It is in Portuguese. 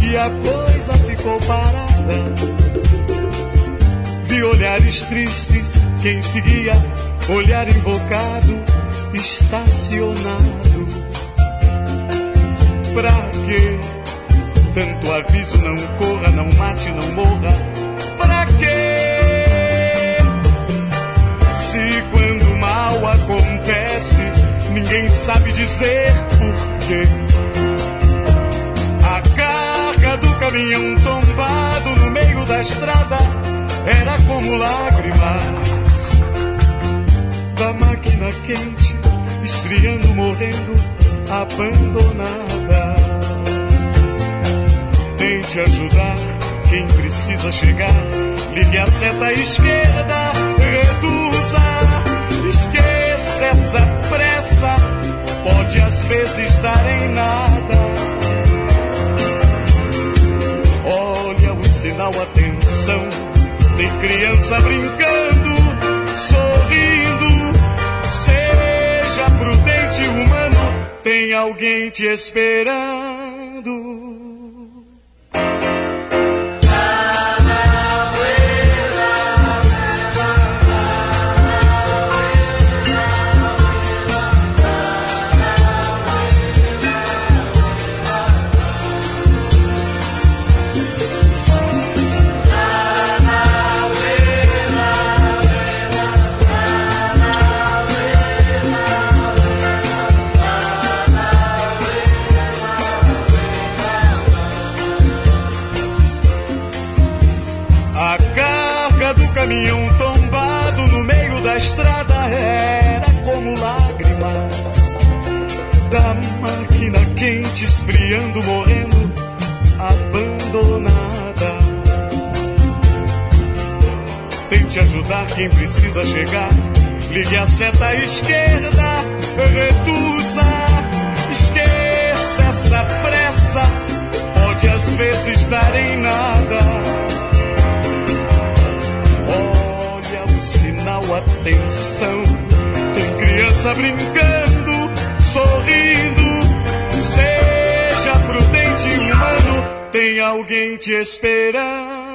e a coisa ficou parada. Vi olhares tristes, quem seguia, olhar invocado, estacionado. Pra quê? Tanto aviso, não corra, não mate, não morra. Pra quê? Se quando mal acontece, ninguém sabe dizer porquê. A carga do caminhão tombado no meio da estrada era como lágrimas da máquina quente, esfriando, morrendo, abandonada. Tente ajudar quem precisa chegar, ligue a seta à esquerda, reduza, esqueça essa pressa, pode às vezes dar em nada. Olha o sinal, atenção, tem criança brincando, sorrindo, seja prudente, humano, tem alguém te esperando. Caminhão tombado no meio da estrada era como lágrimas da máquina quente, esfriando, morrendo, abandonada. Tente ajudar quem precisa chegar, ligue a seta à esquerda, reduza, esqueça essa pressa, pode às vezes dar em nada. Olha o sinal, atenção, tem criança brincando, sorrindo, seja prudente, humano, tem alguém te esperando.